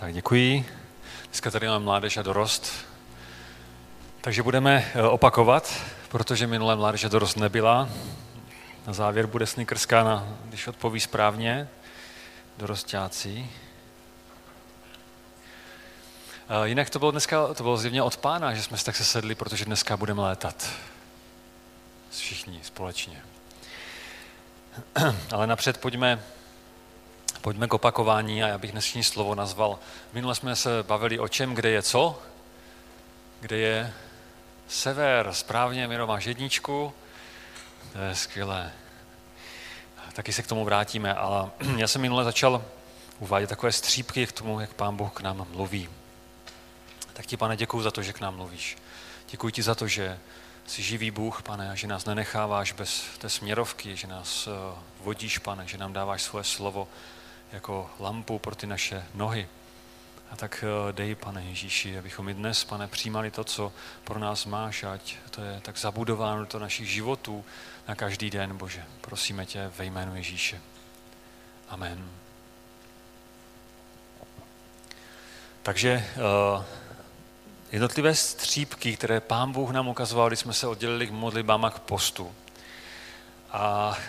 Tak děkuji. Dneska tady máme mládež a dorost. Takže budeme opakovat, protože minulé mládež a dorost nebyla. Na závěr bude snickerská, když odpoví správně, dorostáci. Jinak to bylo zjevně od Pána, že jsme se tak sesedli, protože dneska budeme létat. Všichni společně. Ale napřed pojďme k opakování a já bych dnešní slovo nazval. Minule jsme se bavili o čem, kde je co? Kde je sever? Správně, Miro, máš jedničku. To je skvělé. Taky se k tomu vrátíme, ale já jsem minule začal uvádět takové střípky k tomu, jak Pán Bůh k nám mluví. Tak ti, Pane, děkuji za to, že k nám mluvíš. Děkuji ti za to, že jsi živý Bůh, Pane, a že nás nenecháváš bez té směrovky, že nás vodíš, Pane, že nám dáváš svoje slovo jako lampu pro ty naše nohy. A tak dej, Pane Ježíši, abychom i dnes, Pane, přijímali to, co pro nás máš, ať to je tak zabudováno do našich životů na každý den, Bože. Prosíme tě ve jménu Ježíše. Amen. Takže jednotlivé střípky, které Pán Bůh nám ukazoval, když jsme se oddělili k modlitbám a k postu. A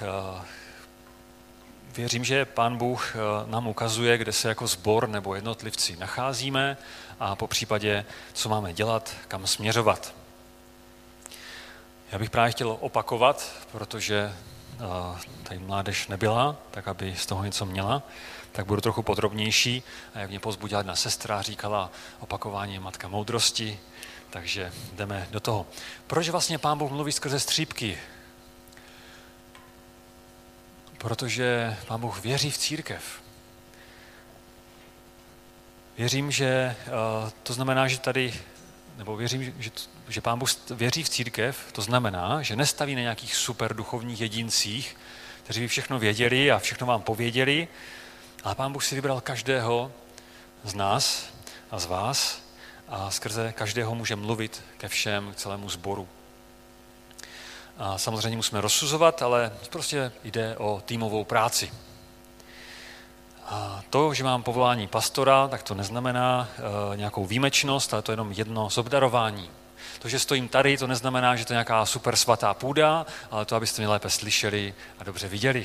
věřím, že Pán Bůh nám ukazuje, kde se jako sbor nebo jednotlivci nacházíme a po případě, co máme dělat, kam směřovat. Já bych právě chtěl opakovat, protože tady mládež nebyla, tak aby z toho něco měla, tak budu trochu podrobnější. A jak mě povzbudila jedna sestra, říkala, opakování je matka moudrosti, takže jdeme do toho. Proč vlastně Pán Bůh mluví skrze střípky? Protože Pán Bůh věří v církev. Věřím, že to znamená, že tady, nebo věřím, že Pán Bůh věří v církev, to znamená, že nestaví na nějakých super duchovních jedincích, kteří by všechno věděli a všechno vám pověděli, ale Pán Bůh si vybral každého z nás a z vás a skrze každého může mluvit ke všem, k celému sboru. A samozřejmě musíme rozsuzovat, ale prostě jde o týmovou práci. A to, že mám povolání pastora, tak to neznamená nějakou výjimečnost, ale to je jenom jedno z obdarování. To, že stojím tady, to neznamená, že to je nějaká super svatá půda, ale to, abyste mě lépe slyšeli a dobře viděli.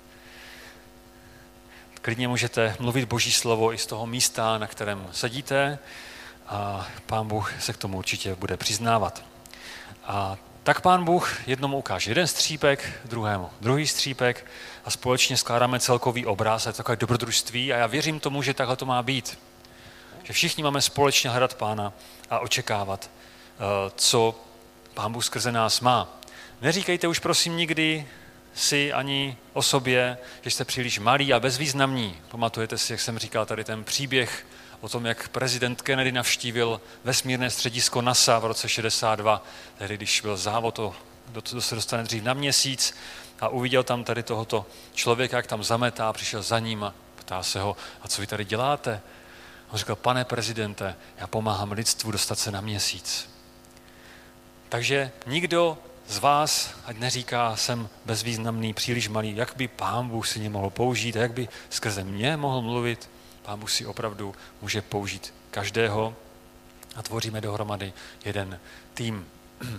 Klidně můžete mluvit Boží slovo i z toho místa, na kterém sedíte a Pán Bůh se k tomu určitě bude přiznávat. A tak Pán Bůh jednomu ukáže jeden střípek, druhému druhý střípek a společně skládáme celkový obraz a je to takové dobrodružství a já věřím tomu, že takhle to má být. Že všichni máme společně hledat Pána a očekávat, co Pán Bůh skrze nás má. Neříkejte už prosím nikdy si ani o sobě, že jste příliš malí a bezvýznamní. Pamatujete si, jak jsem říkal tady ten příběh o tom, jak prezident Kennedy navštívil vesmírné středisko NASA v roce 62, tehdy, když byl závod, kdo se dostane dřív na Měsíc a uviděl tam tady tohoto člověka, jak tam zametá, přišel za ním a ptá se ho, a co vy tady děláte? On říkal, pane prezidente, já pomáhám lidstvu dostat se na Měsíc. Takže nikdo z vás, ať neříká, jsem bezvýznamný, příliš malý, jak by Pán Bůh si mě mohl použít a jak by skrze mě mohl mluvit. Pán Bůh si opravdu může použít každého a tvoříme dohromady jeden tým.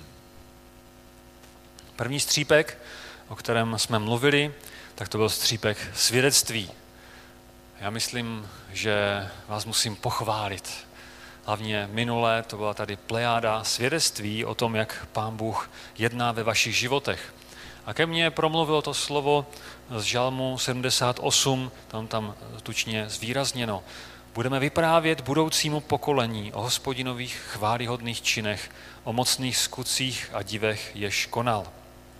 První střípek, o kterém jsme mluvili, tak to byl střípek svědectví. Já myslím, že vás musím pochválit. Hlavně minulé to byla tady plejáda svědectví o tom, jak Pán Bůh jedná ve vašich životech. A ke mně promluvilo to slovo z Žalmu 78, tam tučně zvýrazněno. Budeme vyprávět budoucímu pokolení o Hospodinových chvályhodných činech, o mocných skutcích a divech, jež konal.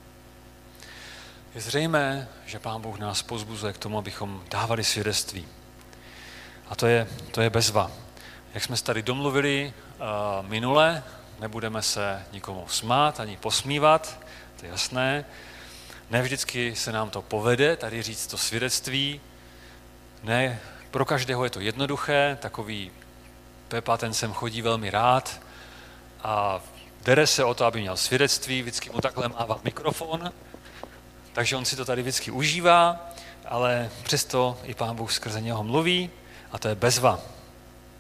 Je zřejmé, že Pán Bůh nás povzbuzuje k tomu, abychom dávali svědectví. A to je bezva. Jak jsme se tady domluvili minule, nebudeme se nikomu smát ani posmívat, to je jasné. Ne vždycky se nám to povede, tady říct to svědectví. Ne, pro každého je to jednoduché, takový Pepa, ten sem chodí velmi rád a dere se o to, aby měl svědectví, vždycky mu takhle mává mikrofon, takže on si to tady vždycky užívá, ale přesto i Pán Bůh skrze něho mluví a to je bezva.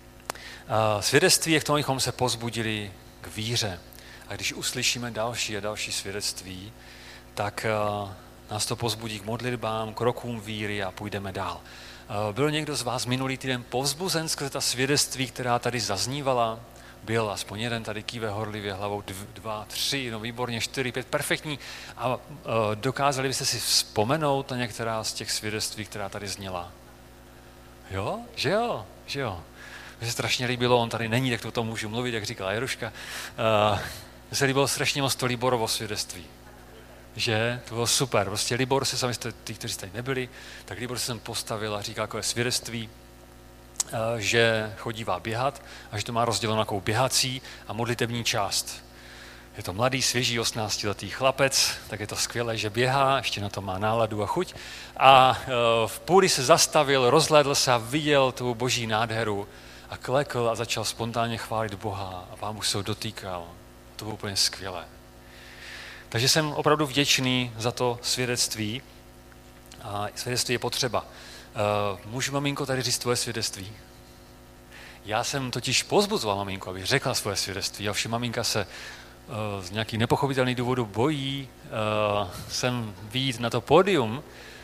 Svědectví je k tomu, abychom se povzbudili k víře. A když uslyšíme další a další svědectví, tak nás to povzbudí k modlitbám, k krokům víry a půjdeme dál. Byl někdo z vás minulý týden povzbuzen skrze ta svědectví, která tady zaznívala? Byl aspoň jeden, tady kýve horlivě hlavou, 2, 3, no výborně, 4, 5, perfektní. A dokázali byste si vzpomenout na některá z těch svědectví, která tady zněla? Jo? Že jo? Že jo? Mně se strašně líbilo, on tady není, tak to o tom můžu mluvit, jak říkala Jaruška. Mně se líbilo strašně moc to Liborovo svědectví. Že? To bylo super. Prostě Libor se, sami jste, ty, kteří tady nebyli, tak Libor se sem postavil a říkal takové svědectví, že chodívá běhat a že to má rozděleno jako běhací a modlitební část. Je to mladý, svěží, 18letý chlapec, tak je to skvělé, že běhá, ještě na to má náladu a chuť. A v půli se zastavil, rozhlédl se a viděl tu boží nádheru a klekl a začal spontánně chválit Boha a Pán Bůh se ho dotýkal. To bylo úplně skvělé. Takže jsem opravdu vděčný za to svědectví. A svědectví je potřeba. Můžu, maminko, tady říct tvoje svědectví? Já jsem totiž pozbuzoval maminku, aby řekla svoje svědectví. A všem maminka se z nějakých nepochopitelných důvodů bojí sem vyjít na to pódium.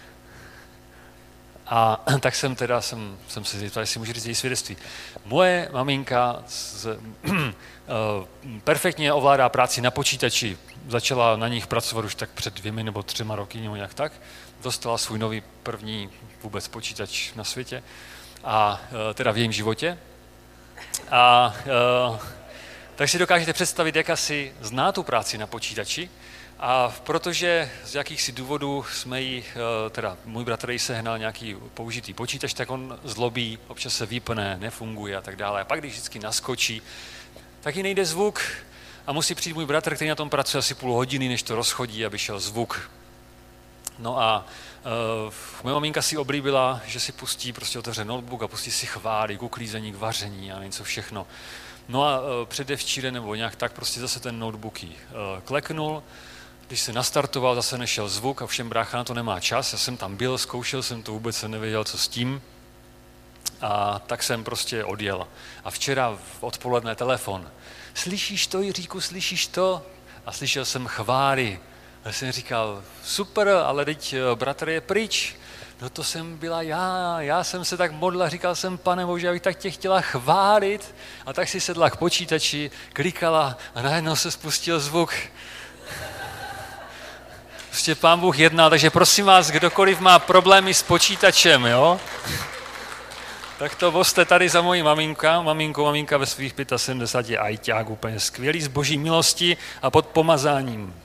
A tak jsem se zeptal, jestli můžu říct její svědectví. Moje maminka perfektně ovládá práci na počítači. Začala na nich pracovat už tak před 2 nebo 3 roky, nebo nějak tak. Dostala svůj nový první vůbec počítač na světě, a teda v jejím životě. A tak si dokážete představit, jak asi zná tu práci na počítači. A protože z jakýchsi důvodů jsme jí, teda můj bratr jí sehnal nějaký použitý počítač, tak on zlobí, občas se vypne, nefunguje a tak dále. A pak, když vždycky naskočí, tak jí nejde zvuk a musí přijít můj bratr, který na tom pracuje asi půl hodiny, než to rozchodí, aby šel zvuk. No a moje maminka si oblíbila, že si pustí, prostě otevře notebook a pustí si chvály, k uklízení, k vaření a něco všechno. No a předevčírem nebo nějak tak prostě zase ten notebook jí kleknul. Když se nastartoval, zase nešel zvuk a všem brácha na to nemá čas. Já jsem tam byl, zkoušel jsem to, vůbec jsem nevěděl, co s tím. A tak jsem prostě odjel. A včera v odpoledne telefon. Slyšíš to, Jiříku, slyšíš to? A slyšel jsem chvály. A jsem říkal, super, ale teď bratr je pryč. No to jsem byla já jsem se tak modlil, říkal jsem, Pane Bože, já bych tak tě chtěla chválit. A tak si sedla k počítači, klikala a najednou se spustil zvuk. Prostě Pán Bůh jednal, takže prosím vás, kdokoliv má problémy s počítačem, jo? Tak to voste tady za mojí maminka ve svých 75 ajťák, úplně skvělý, z boží milosti a pod pomazáním.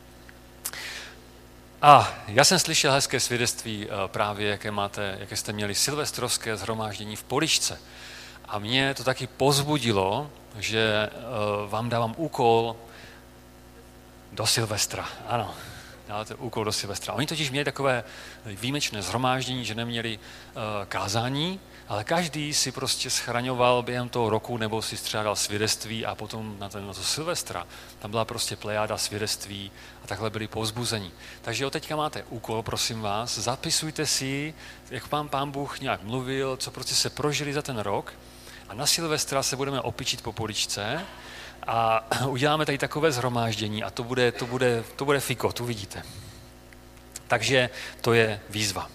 A já jsem slyšel hezké svědectví právě, jaké jste měli silvestrovské shromáždění v Poličce. A mě to taky pozbudilo, že vám dávám úkol do Silvestra. Ano, dáte úkol do Silvestra. Oni totiž měli takové výjimečné shromáždění, že neměli kázání, ale každý si prostě schraňoval během toho roku nebo si střádal svědectví a potom na to Silvestra tam byla prostě plejáda svědectví a takhle byli povzbuzení. Takže od teďka máte úkol, prosím vás, zapisujte si, jak Pán Bůh nějak mluvil, co prostě se prožili za ten rok a na Silvestra se budeme opičit po Poličce a uděláme tady takové shromáždění a to bude fiko, tu vidíte. Takže to je výzva.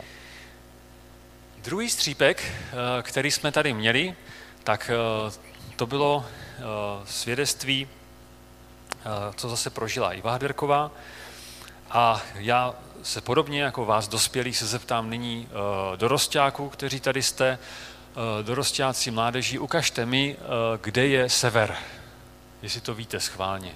Druhý střípek, který jsme tady měli, tak to bylo svědectví, co zase prožila Iva Haderková. A já se podobně jako vás dospělých se zeptám nyní dorostáků, kteří tady jste, dorostáci, mládeží, ukažte mi, kde je sever. Jestli to víte schválně.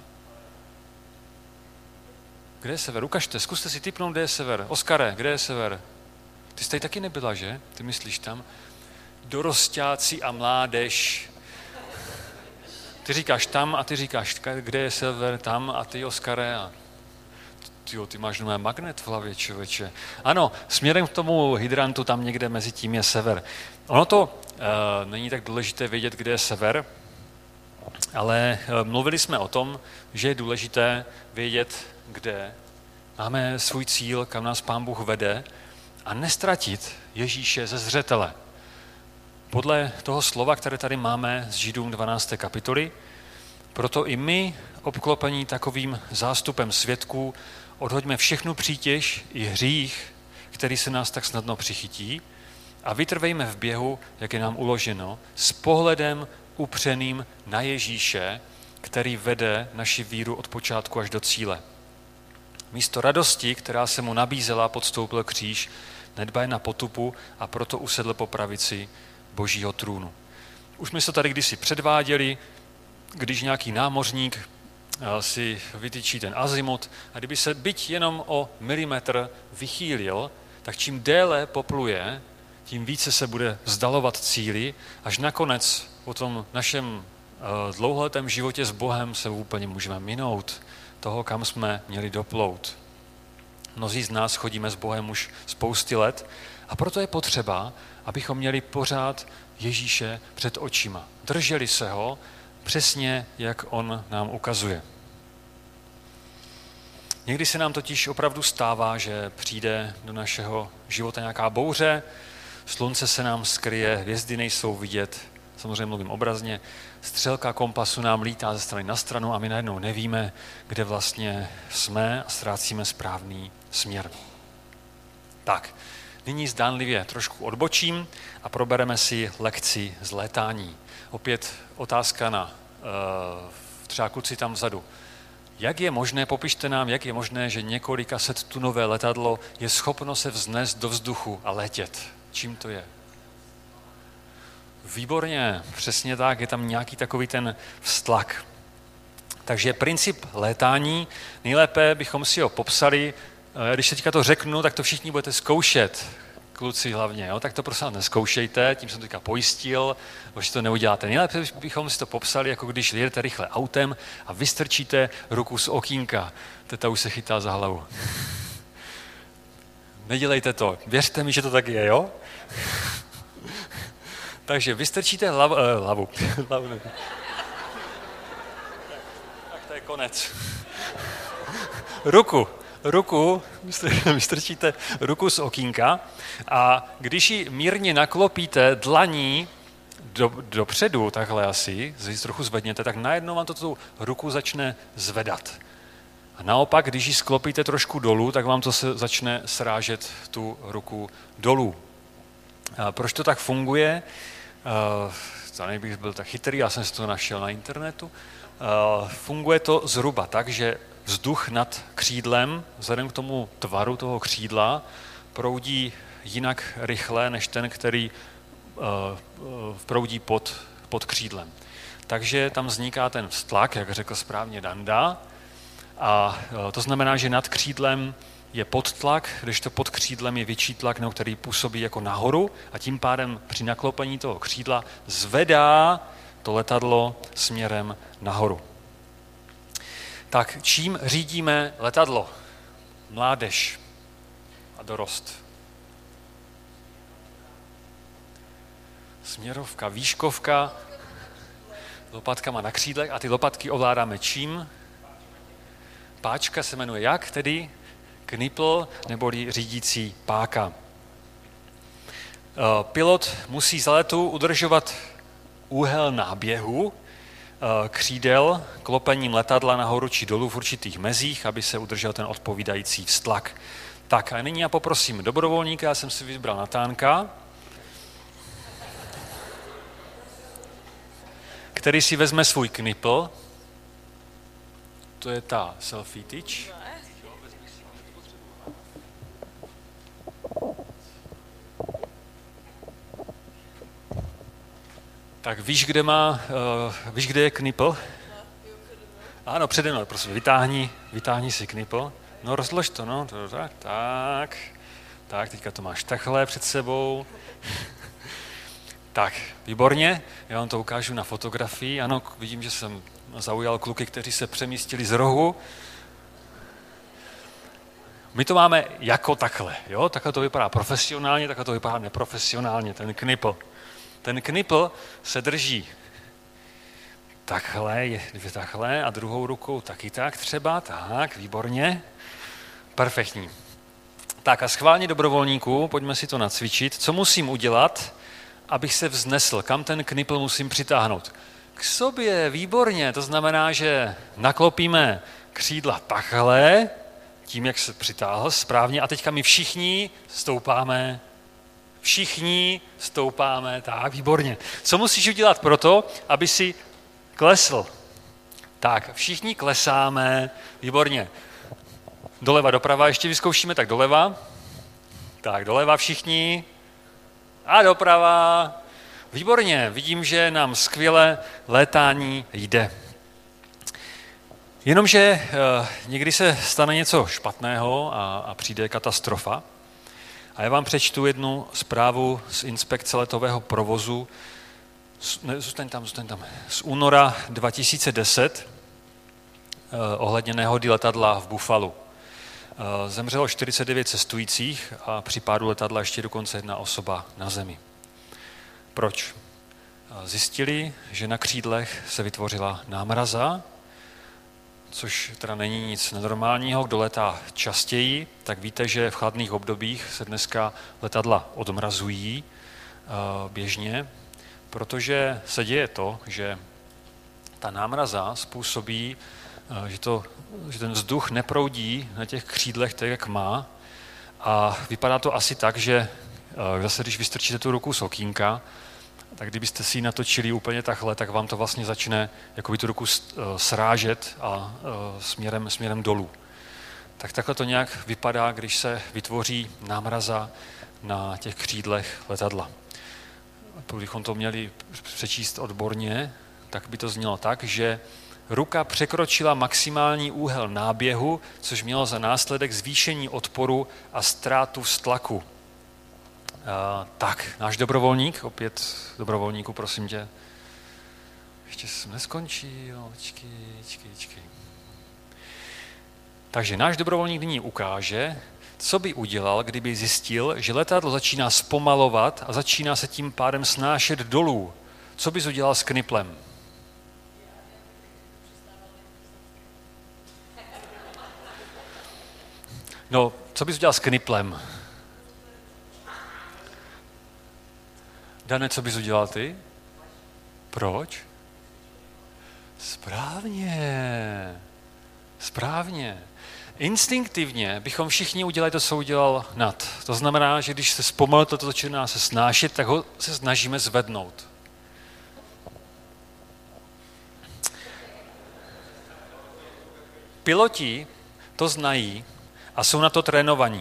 Kde je sever? Ukažte, zkuste si tipnout, kde je sever. Oskare, kde je sever? Ty jsi tady taky nebyla, že? Ty myslíš tam? Dorostáci a mládež. Ty říkáš tam a ty říkáš, kde je sever, tam a ty, Oskare. A ty máš nové magnet v hlavě, člověče. Ano, směrem k tomu hydrantu tam někde mezi tím je sever. Ono to není tak důležité vědět, kde je sever, ale mluvili jsme o tom, že je důležité vědět, kde máme svůj cíl, kam nás Pán Bůh vede, a nestratit Ježíše ze zřetele. podle toho slova, které tady máme z Židům 12. kapitoly, proto i my, obklopení takovým zástupem svědků, odhoďme všechnu přítěž i hřích, který se nás tak snadno přichytí, a vytrvejme v běhu, jak je nám uloženo, s pohledem upřeným na Ježíše, který vede naši víru od počátku až do cíle. Místo radosti, která se mu nabízela, podstoupil kříž, nedbaj na potupu a proto usedl po pravici Božího trůnu. Už jsme se tady kdysi předváděli, když nějaký námořník si vytyčí ten azimut a kdyby se byť jenom o milimetr vychýlil, tak čím déle popluje, tím více se bude vzdalovat cíli, až nakonec po tom našem dlouholetém životě s Bohem se úplně můžeme minout toho, kam jsme měli doplout. Mnozí z nás chodíme s Bohem už spousty let a proto je potřeba, abychom měli pořád Ježíše před očima. Drželi se ho přesně, jak on nám ukazuje. Někdy se nám totiž opravdu stává, že přijde do našeho života nějaká bouře, slunce se nám skryje, hvězdy nejsou vidět, samozřejmě mluvím obrazně, střelka kompasu nám lítá ze strany na stranu a my najednou nevíme, kde vlastně jsme a ztrácíme správný směr. Tak, nyní zdánlivě trošku odbočím a probereme si lekci z létání. Opět otázka na třeba kluci tam vzadu. Jak je možné, popište nám, jak je možné, že několika set tunové letadlo je schopno se vznést do vzduchu a letět? Čím to je? Výborně, přesně tak, je tam nějaký takový ten vztlak. Takže princip létání, nejlépe bychom si ho popsali, když se teďka to řeknu, tak to všichni budete zkoušet, kluci hlavně, jo? Tak to prosím neskoušejte, tím jsem to teďka pojistil, že to neuděláte. Nejlépe bychom si to popsali, jako když jedete rychle autem a vystrčíte ruku z okýnka. Teta už se chytá za hlavu. Nedělejte to, věřte mi, že to tak je, jo? Takže vystrčíte hlavu. Tak to je konec. Ruku, vystrčíte ruku z okýnka a když ji mírně naklopíte dlaní dopředu, takhle asi, trochu zvedněte, tak najednou vám to tu ruku začne zvedat. A naopak, když ji sklopíte trošku dolů, tak vám to se začne srážet tu ruku dolů. A proč to tak funguje? Bych byl tak chytrý, já jsem si to našel na internetu. Funguje to zhruba tak, že vzduch nad křídlem, vzhledem k tomu tvaru toho křídla, proudí jinak rychle, než ten, který proudí pod křídlem. Takže tam vzniká ten vztlak, jak řekl správně Danda, a to znamená, že nad křídlem je podtlak, když to pod křídlem je větší tlak, který působí jako nahoru a tím pádem při naklopení toho křídla zvedá to letadlo směrem nahoru. Tak čím řídíme letadlo? Mládež a dorost. Směrovka, výškovka, lopatkama na křídlech a ty lopatky ovládáme čím? Páčka se jmenuje jak tedy? Knipl neboli řídící páka. Pilot musí za letu udržovat úhel náběhu křídel klopením letadla nahoru či dolů v určitých mezích, aby se udržel ten odpovídající vztlak. Tak a nyní já poprosím dobrovolníka, já jsem si vybral Natánka, který si vezme svůj knipl, to je ta selfie tyč. Tak víš, kde je knipl? Ano, přede mnou, prosím, vytáhni si knipl. No, rozlož to, no, tak, teďka to máš takhle před sebou. Tak, výborně, já vám to ukážu na fotografii. Ano, vidím, že jsem zaujal kluky, kteří se přemístili z rohu. My to máme jako takhle, jo? Takhle to vypadá profesionálně, takhle to vypadá neprofesionálně, ten knipl. Ten knipl se drží takhle a druhou rukou taky tak třeba, tak, výborně, perfektní. Tak a schválně dobrovolníků, pojďme si to nacvičit. Co musím udělat, abych se vznesl. Kam ten knipl musím přitáhnout? K sobě, výborně. To znamená, že naklopíme křídla takhle, tím, jak se přitáhl správně. A teďka my všichni stoupáme, tak, výborně. Co musíš udělat proto, aby si klesl? Tak, všichni klesáme, výborně. Doleva, doprava, ještě vyzkoušíme, tak doleva. Tak, doleva všichni. A doprava. Výborně, vidím, že nám skvěle létání jde. Jenomže někdy se stane něco špatného a přijde katastrofa. A já vám přečtu jednu zprávu z inspekce letového provozu. Zůstaň tam. Z února 2010 ohledně nehody letadla v Buffalu. Zemřelo 49 cestujících a při pádu letadla ještě dokonce jedna osoba na zemi. Proč? Zjistili, že na křídlech se vytvořila námraza, což teda není nic nenormálního. Kdo letá častěji, tak víte, že v chladných obdobích se dneska letadla odmrazují běžně, protože se děje to, že ta námraza způsobí, že ten vzduch neproudí na těch křídlech tak, jak má. A vypadá to asi tak, že zase, když vystrčíte tu ruku z okýnka, tak kdybyste si ji natočili úplně takhle, tak vám to vlastně začne jakoby tu ruku srážet a směrem dolů. Tak takhle to nějak vypadá, když se vytvoří námraza na těch křídlech letadla. Kdybychom to měli přečíst odborně, tak by to znělo tak, že ruka překročila maximální úhel náběhu, což mělo za následek zvýšení odporu a ztrátu tlaku. Tak, náš dobrovolník, opět dobrovolníku, prosím tě. Ještě jsem neskončil, počkej. Takže náš dobrovolník nyní ukáže, co by udělal, kdyby zjistil, že letadlo začíná zpomalovat a začíná se tím pádem snášet dolů. Co bys udělal s kniplem? No, co bys udělal s kniplem? Dane, co bys udělal ty? Proč? Správně. Instinktivně bychom všichni udělali to, co udělal Nat. To znamená, že když se zpomalí to začíná se snášet, tak ho se snažíme zvednout. Piloti to znají a jsou na to trénovaní.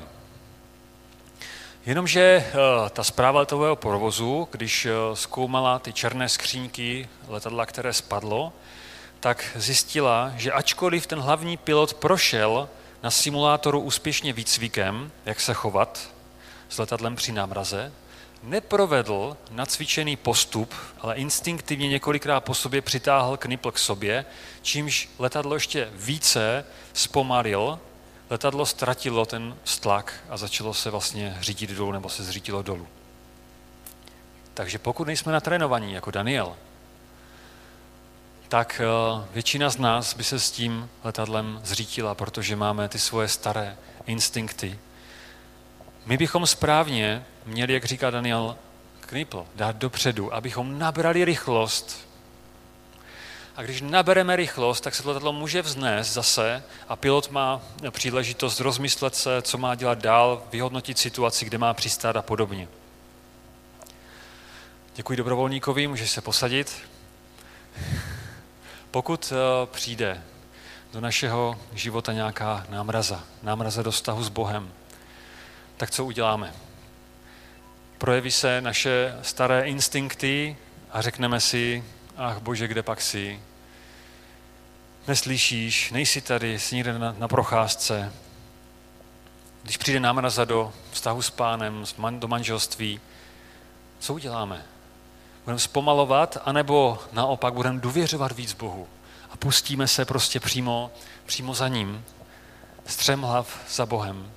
Jenomže ta správa letového provozu, když zkoumala ty černé skříňky letadla, které spadlo, tak zjistila, že ačkoliv ten hlavní pilot prošel na simulátoru úspěšně výcvikem, jak se chovat s letadlem při námraze, neprovedl nacvičený postup, ale instinktivně několikrát po sobě přitáhl knipl k sobě, čímž letadlo ještě více zpomalil, letadlo ztratilo ten tlak a začalo se vlastně řídit dolů nebo se zřítilo dolů. Takže pokud nejsme natrénovaní jako Daniel, tak většina z nás by se s tím letadlem zřítila, protože máme ty svoje staré instinkty. My bychom správně měli, jak říká Daniel, knipl dát dopředu, abychom nabrali rychlost. A když nabereme rychlost, tak se to letadlo může vznést zase a pilot má příležitost rozmyslet se, co má dělat dál, vyhodnotit situaci, kde má přistát a podobně. Děkuji dobrovolníkovi, můžeš se posadit. Pokud přijde do našeho života nějaká námraza do vztahu s Bohem, tak co uděláme? Projeví se naše staré instinkty a řekneme si, ach Bože, kde pak jsi? Neslyšíš, nejsi tady, jsi někde na procházce. Když přijde námraza do vztahu s Pánem, do manželství, co uděláme? Budeme zpomalovat, anebo naopak budeme důvěřovat víc Bohu a pustíme se prostě přímo za ním, střemhlav za Bohem.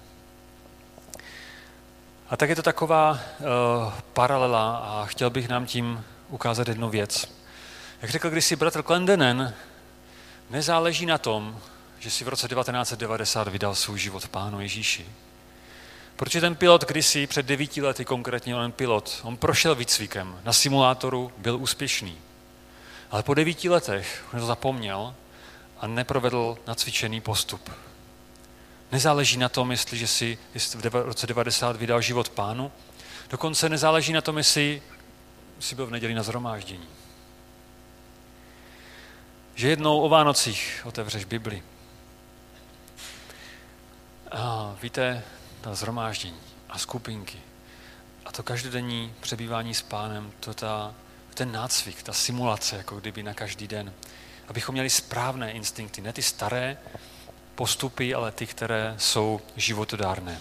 A tak je to taková paralela a chtěl bych nám tím ukázat jednu věc. Jak řekl kdysi bratr Clendenin, nezáleží na tom, že si v roce 1990 vydal svůj život Pánu Ježíši. Protože ten pilot kdysi, před 9 lety konkrétně, on prošel výcvikem, na simulátoru byl úspěšný. Ale po 9 letech on to zapomněl a neprovedl nacvičený postup. Nezáleží na tom, jestli v roce 90 vydal život Pánu, dokonce nezáleží na tom, jestli byl v neděli na shromáždění. Že jednou o Vánocích otevřeš Bibli. A víte, ta shromáždění a skupinky a to každodenní přebývání s Pánem, ten nácvik, ta simulace, jako kdyby na každý den. Abychom měli správné instinkty, ne ty staré postupy, ale ty, které jsou životodárné.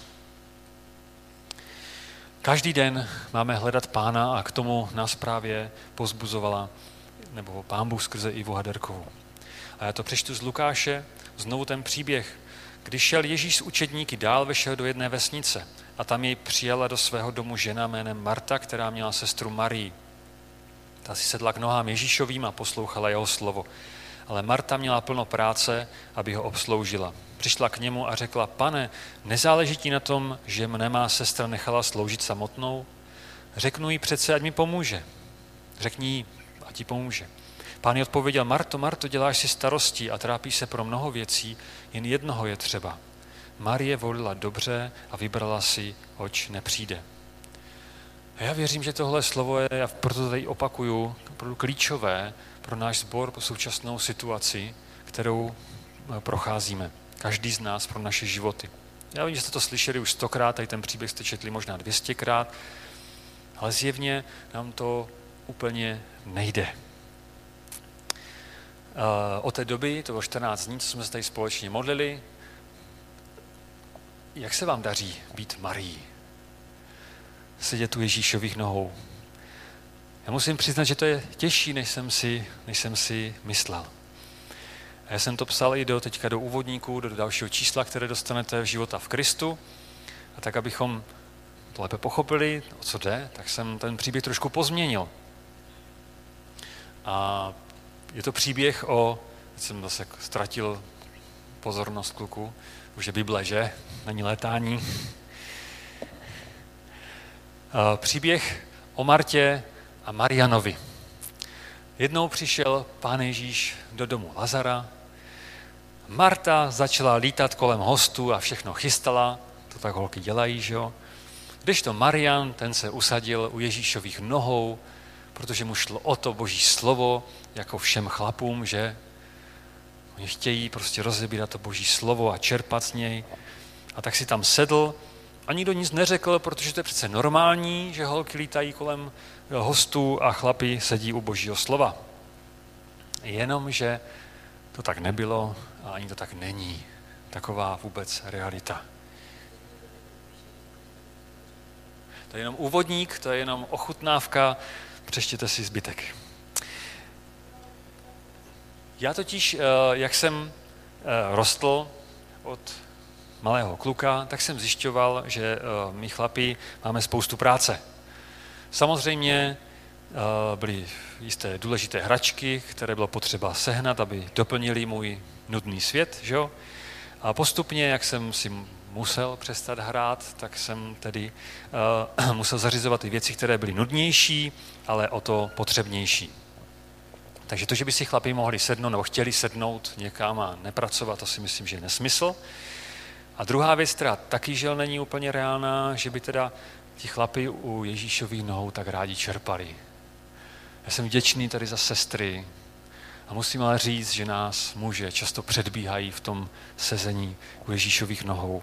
Každý den máme hledat Pána a k tomu nás právě povzbuzovala, nebo Pán Bůh skrze Ivu Haderkovou. A já to přečtu z Lukáše, znovu ten příběh. Když šel Ježíš s učedníky dál, vešel do jedné vesnice a tam jej přijala do svého domu žena jménem Marta, která měla sestru Marii. Ta si sedla k nohám Ježíšovým a poslouchala jeho slovo. Ale Marta měla plno práce, aby ho obsloužila. Přišla k němu a řekla: Pane, nezáleží ti na tom, že mne má sestra nechala sloužit samotnou? Řeknu jí přece, ať mi pomůže. Řekni jí, ať ti pomůže. Pán jí odpověděl: Marto, Marto, děláš si starosti a trápíš se pro mnoho věcí, jen jednoho je třeba. Marie volila dobře a vybrala si, oč nepřijde. A já věřím, že tohle slovo je, a proto to tady opakuju, opravdu klíčové pro náš sbor, pro současnou situaci, kterou procházíme. Každý z nás pro naše životy. Já vím, že jste to slyšeli už 100krát, tady ten příběh jste četli možná 200krát, ale zjevně nám to úplně nejde. Od té doby, to bylo 14 dní, co jsme se tady společně modlili. Jak se vám daří být Marií? Sedět u Ježíšových nohou. Já musím přiznat, že to je těžší, než jsem si myslel. A já jsem to psal i teďka do úvodníku, do dalšího čísla, které dostanete v Života v Kristu. A tak, abychom to lépe pochopili, o co jde, tak jsem ten příběh trošku pozměnil. A je to příběh teď jsem zase ztratil pozornost kluku, už je Bible, že? Není létání. Příběh o Martě a Marianovi. Jednou přišel Pán Ježíš do domu Lazara. Marta začala lítat kolem hostů a všechno chystala, to tak holky dělají, že jo? Kdežto Marian, ten se usadil u Ježíšových nohou, protože mu šlo o to Boží slovo, jako všem chlapům, že oni chtějí prostě rozebírat to Boží slovo a čerpat z něj. A tak si tam sedl a nikdo nic neřekl, protože to je přece normální, že holky lítají kolem hostů a chlapi sedí u Božího slova. Jenomže to tak nebylo a ani to tak není. Taková vůbec realita. To je jenom úvodník, to je jenom ochutnávka, přečtěte si zbytek. Já totiž, jak jsem rostl od malého kluka, tak jsem zjišťoval, že my chlapi máme spoustu práce. Samozřejmě byly jisté důležité hračky, které bylo potřeba sehnat, aby doplnili můj nudný svět, že jo? A postupně, jak jsem si musel přestat hrát, tak jsem tedy musel zařizovat ty věci, které byly nudnější, ale o to potřebnější. Takže to, že by si chlapi mohli sednout nebo chtěli sednout někam a nepracovat, to si myslím, že je nesmysl. A druhá věc, která taky žel není úplně reálná, že by teda ti chlapi u Ježíšových nohou tak rádi čerpali. Já jsem vděčný tady za sestry a musím ale říct, že nás muže často předbíhají v tom sezení u Ježíšových nohou.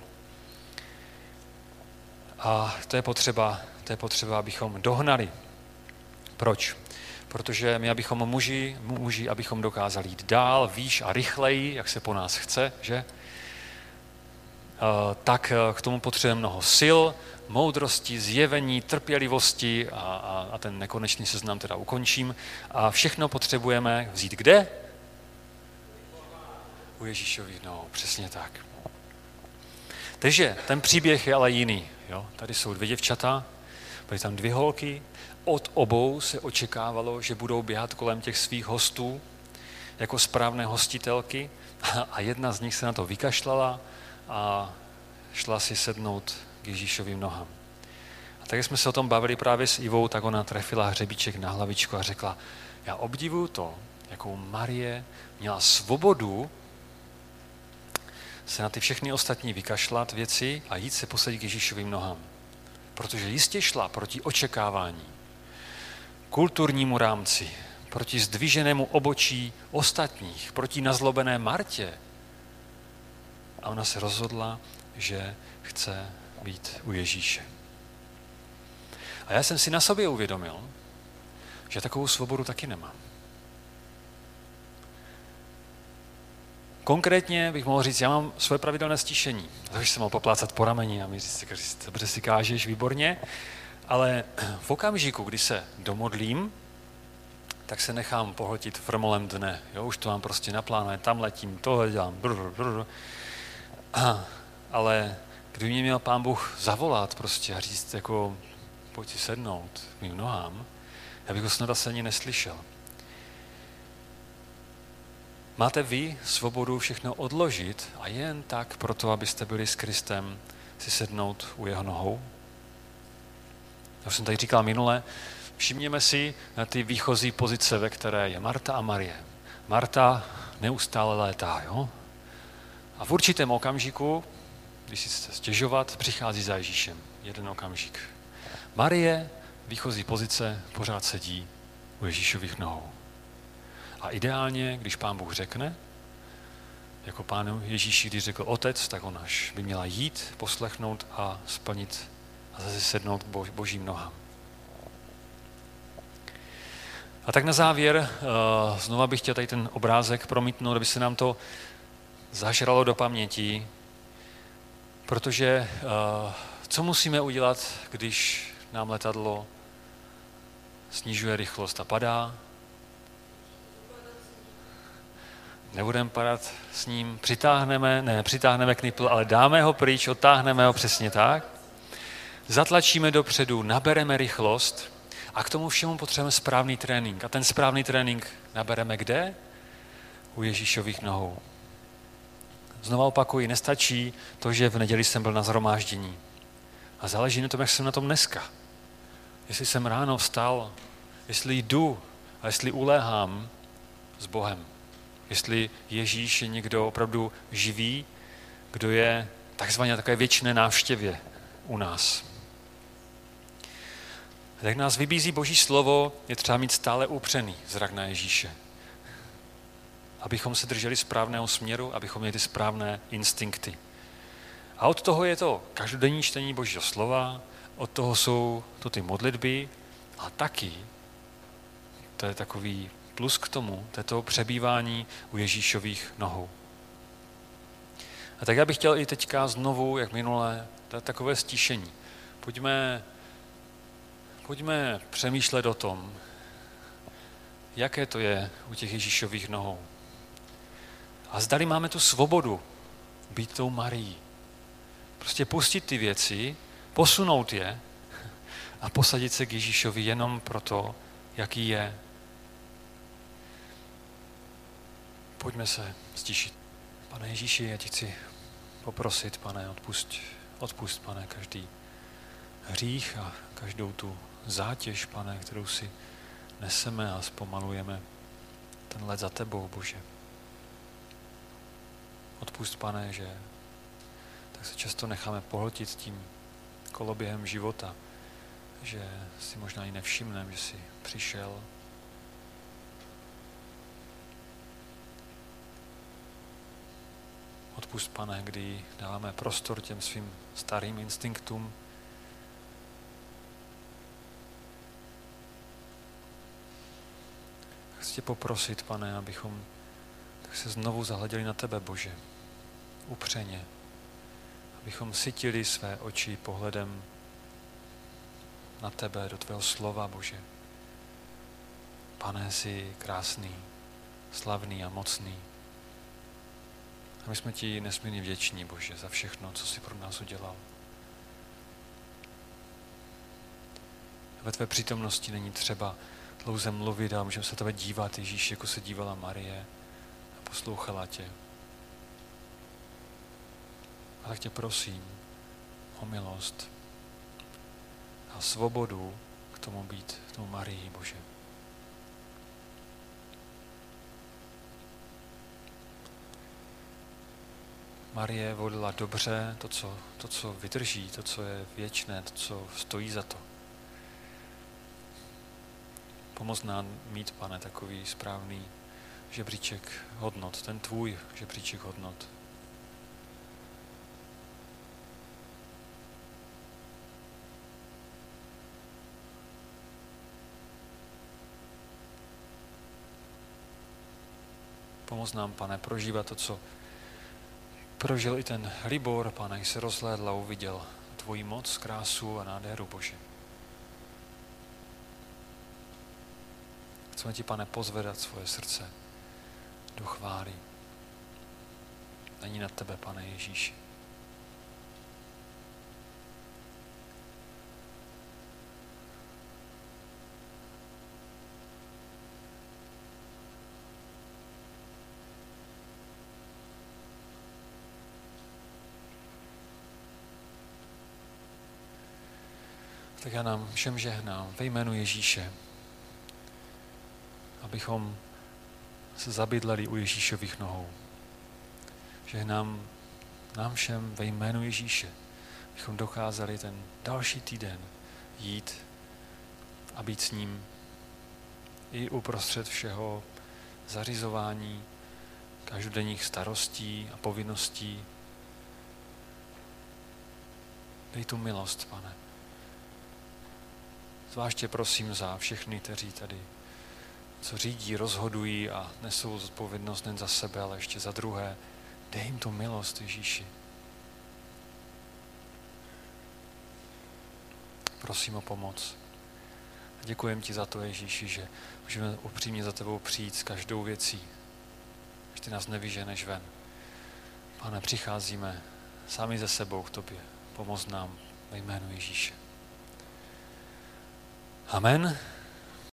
A to je potřeba, abychom dohnali. Proč? Protože my, abychom muži, abychom dokázali jít dál, výš a rychleji, jak se po nás chce, že? Tak k tomu potřebujeme mnoho sil, moudrosti, zjevení, trpělivosti a ten nekonečný seznam teda ukončím. A všechno potřebujeme vzít kde? U Ježíšových nohou, přesně tak. Takže ten příběh je ale jiný. Jo? Tady jsou 2 děvčata, byly tam 2 holky, od obou se očekávalo, že budou běhat kolem těch svých hostů jako správné hostitelky a jedna z nich se na to vykašlala a šla si sednout k Ježíšovým nohám. A tak jsme se o tom bavili právě s Ivou, tak ona trefila hřebíček na hlavičku a řekla, já obdivuju to, jakou Marie měla svobodu se na ty všechny ostatní vykašlat věci a jít se posadit k Ježíšovým nohám. Protože jistě šla proti očekávání, kulturnímu rámci, proti zdviženému obočí ostatních, proti nazlobené Martě. A ona se rozhodla, že chce být u Ježíše. A já jsem si na sobě uvědomil, že takovou svobodu taky nemám. Konkrétně bych mohl říct, já mám svoje pravidelné stišení. Takže jsem mohl poplácat po rameni a mi říct, dobře si kážeš, výborně. Ale v okamžiku, kdy se domodlím, tak se nechám pohltit frmolem dne. Jo, už to mám prostě naplánované, tam letím, tohle dělám. Ale kdyby mě měl Pán Bůh zavolat prostě a říct, jako pojď si sednout k mým nohám, já bych ho snad asi ani neslyšel. Máte vy svobodu všechno odložit a jen tak proto, abyste byli s Kristem, si sednout u jeho nohou? Já jsem tady říkal minule, všimněme si na ty výchozí pozice, ve které je Marta a Marie. Marta neustále létá, jo? A v určitém okamžiku, když si chce stěžovat, přichází za Ježíšem. Jeden okamžik. Marie, výchozí pozice, pořád sedí u Ježíšových nohou. A ideálně, když Pán Bůh řekne, jako Pánu Ježíši, když řekl Otec, tak ona až by měla jít, poslechnout a splnit a zase sednout k Božím nohám. A tak na závěr znova bych chtěl tady ten obrázek promítnout, aby se nám to zažralo do paměti, protože co musíme udělat, když nám letadlo snižuje rychlost a padá? Nebudeme padat s ním, přitáhneme knipl, ale dáme ho pryč, odtáhneme ho přesně tak. Zatlačíme dopředu, nabereme rychlost a k tomu všemu potřebujeme správný trénink. A ten správný trénink nabereme kde? U Ježíšových nohou. Znova opakuji, nestačí to, že v neděli jsem byl na shromáždění. A záleží na tom, jak jsem na tom dneska. Jestli jsem ráno vstal, jestli jdu a jestli uléhám s Bohem. Jestli Ježíš je někdo opravdu živý, kdo je takzvaně na takové věčné návštěvě u nás. A jak nás vybízí Boží slovo, je třeba mít stále upřený zrak na Ježíše. Abychom se drželi správného směru, abychom měli ty správné instinkty. A od toho je to každodenní čtení Božího slova, od toho jsou to ty modlitby a taky, to je takový plus k tomu, to je to přebývání u Ježíšových nohou. A tak já bych chtěl i teďka znovu, jak minule, takové stišení. Pojďme přemýšlet o tom, jaké to je u těch Ježíšových nohou. A zdali máme tu svobodu být tou Marií. Prostě pustit ty věci, posunout je a posadit se k Ježíšovi jenom proto, jaký je. Pojďme se stišit. Pane Ježíši, já ti chci poprosit, Pane, odpusť, Pane, každý hřích a každou tu zátěž, Pane, kterou si neseme a zpomalujeme ten let za tebou, Bože. Odpusť, Pane, že tak se často necháme pohltit tím koloběhem života, že si možná i nevšimneme, že jsi přišel. Odpusť, Pane, kdy dáváme prostor těm svým starým instinktům. Chci tě poprosit, Pane, abychom tak se znovu zahleděli na tebe, Bože, upřeně, abychom sytili své oči pohledem na tebe, do tvého slova, Bože. Pane, jsi krásný, slavný a mocný. A my jsme ti nesmírně vděční, Bože, za všechno, co jsi pro nás udělal. Ve tvé přítomnosti není třeba dlouze mluvit a můžeme se tebe dívat, Ježíš, jako se dívala Marie a poslouchala tě. A tak tě prosím o milost a svobodu k tomu být, k tomu Marii, Bože. Marie volila dobře to, co vydrží, to, co je věčné, to, co stojí za to. Pomoz nám mít, Pane, takový správný žebříček hodnot, ten tvůj žebříček hodnot. Pomoz nám, Pane, prožívat to, co prožil i ten Libor, Pane, když se rozhlédl a uviděl tvoji moc, krásu a nádheru, Bože. Chceme ti, Pane, pozvedat svoje srdce do chvály. Není nad tebe, Pane Ježíši. Tak já nám všem žehnám ve jménu Ježíše, abychom se zabydleli u Ježíšových nohou. Žehnám nám všem ve jménu Ježíše, abychom dokázali ten další týden jít a být s ním i uprostřed všeho zařizování, každodenních starostí a povinností. Dej tu milost, Pane. Zvláště prosím za všechny, kteří tady co řídí, rozhodují a nesou zodpovědnost nejen za sebe, ale ještě za druhé. Dej jim tu milost, Ježíši. Prosím o pomoc. A děkujem ti za to, Ježíši, že můžeme upřímně za tebou přijít s každou věcí, že ty nás nevyženeš ven. Pane, přicházíme sami ze sebou k tobě. Pomoz nám ve jménu Ježíše. Amen.